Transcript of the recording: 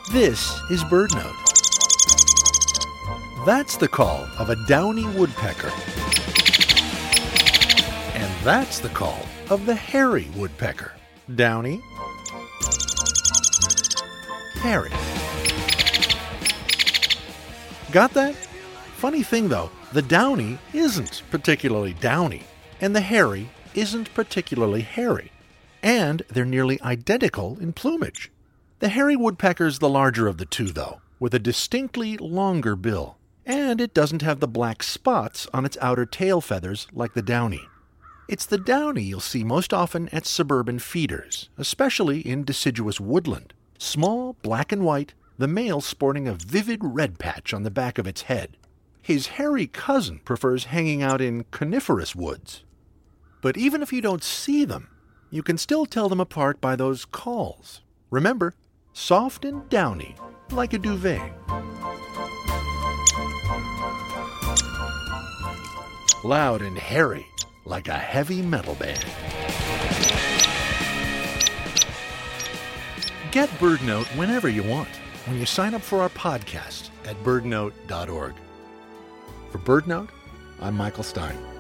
This is BirdNote. That's the call of a downy woodpecker. And that's the call of the hairy woodpecker. Downy, hairy. Got that? Funny thing though, the downy isn't particularly downy, and the hairy isn't particularly hairy. And they're nearly identical in plumage. The hairy woodpecker's the larger of the two though, with a distinctly longer bill. And it doesn't have the black spots on its outer tail feathers like the downy. It's the downy you'll see most often at suburban feeders, especially in deciduous woodland. Small, black and white, the male sporting a vivid red patch on the back of its head. His hairy cousin prefers hanging out in coniferous woods. But even if you don't see them, you can still tell them apart by those calls. Remember, soft and downy, like a duvet. Loud and hairy, like a heavy metal band. Get BirdNote whenever you want when you sign up for our podcast at birdnote.org. For BirdNote, I'm Michael Stein.